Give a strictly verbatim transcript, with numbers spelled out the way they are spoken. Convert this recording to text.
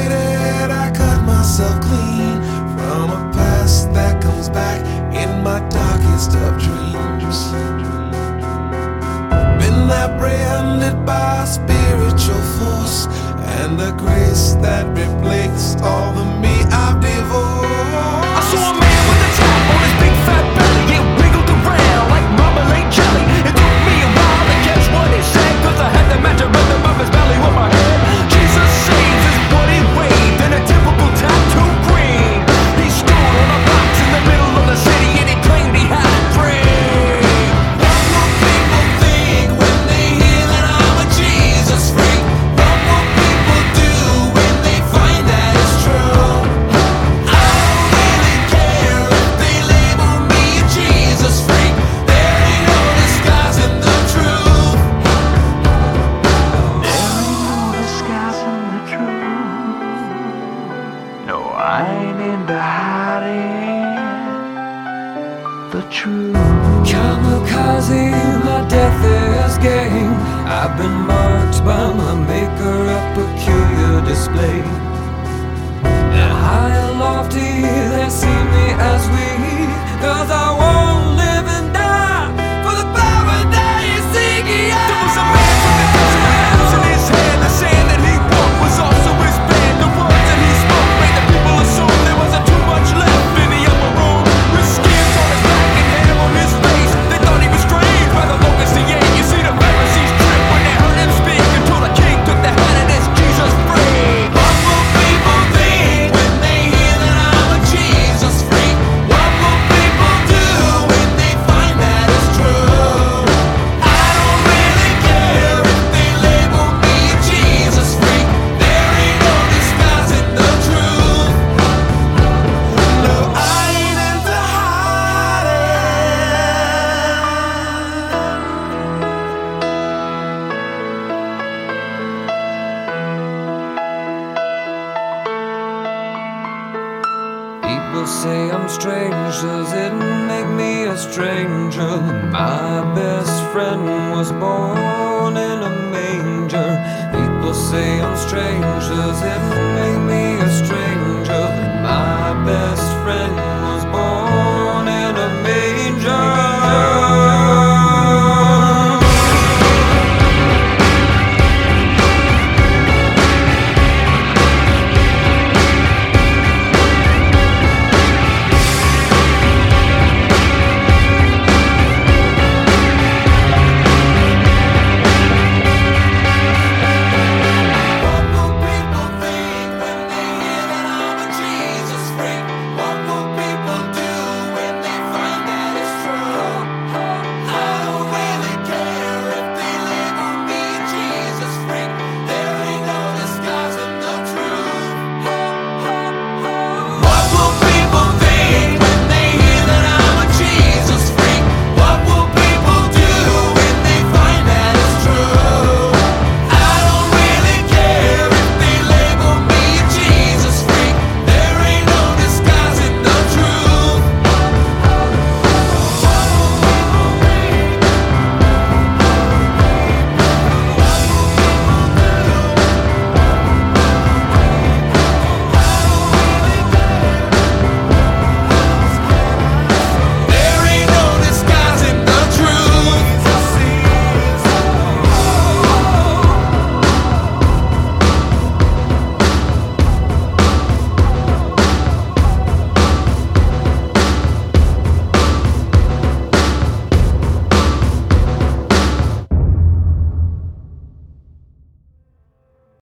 separated, I cut myself clean from a past that comes back in my darkest of dreams. Been apprehended by spiritual force and the grace that replaced all the me I've divorced. I saw a man with a tap on his big fat belly. It wiggled around like marmalade jelly. It took me a while to catch what he said, cause I had to measure rhythm of his belly with my head. Jesus saves is what he waved in a typical tattoo green. He stood on a box in the middle of the city and he claimed he had a dream. What will people think when they hear that I'm a Jesus freak? What will people do when they find that it's true? I don't really care if they label me a Jesus freak. There ain't no disguising the truth. There ain't no disguising the truth. No, I ain't into hiding the truth. Kamikaze, my death is gain. I've been marked by my maker, a peculiar display. And high and lofty they see me as weak, cause I won't live and die for the paradise seeking. There was a man with a dozen apples in his hand. The sand that he walked was also his band. The words that he spoke made the people assume there wasn't too much left in the upper room. With skins on his back and hair on his face, they thought he was strange by the locust he ate. You see the Pharisees trip when they heard him speak, until the king took the hand of this Jesus freak. What will people think when they hear that I'm a Jesus freak? What will people do when they find that it's true? I don't really care if they label me a Jesus freak. There ain't no disguising the truth. No, I ain't into hiding. People say I'm strange, does it make me a stranger? My best friend was born in a manger. People say I'm strange, does it make